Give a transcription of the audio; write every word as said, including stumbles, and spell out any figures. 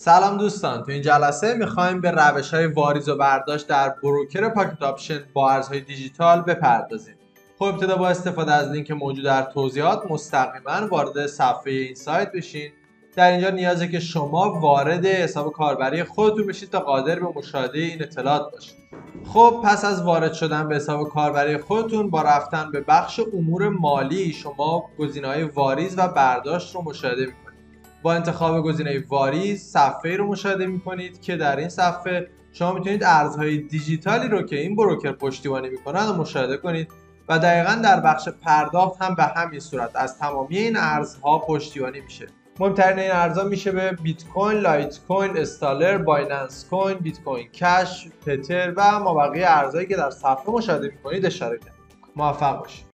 سلام دوستان، تو این جلسه میخوایم به روش‌های واریز و برداشت در بروکر پاکت آپشن با ارزهای دیجیتال بپردازیم. خب ابتدا با استفاده از لینک موجود در توضیحات مستقیما وارد صفحه این سایت بشین. در اینجا نیازه که شما وارد حساب کاربری خودتون بشید تا قادر به مشاهده این اطلاعات باشید. خب پس از وارد شدن به حساب کاربری خودتون، با رفتن به بخش امور مالی شما گزینه‌های واریز و برداشت رو مشاهده می‌کنید. با انتخاب گزینه واریز صفحه‌ای رو مشاهده می‌کنید که در این صفحه شما میتونید ارزهای دیجیتالی رو که این بروکر پشتیبانی می‌کنن رو مشاهده کنید و دقیقاً در بخش پرداخت هم به همین صورت از تمامی این ارزها پشتیبانی میشه. مهمترین این ارزها میشه به بیت کوین، لایت کوین، استالر، بایننس کوین، بیت کوین کش، تتر و مابقی ارزهایی که در صفحه مشاهده می‌کنید اشاره کنید. موفق باشید.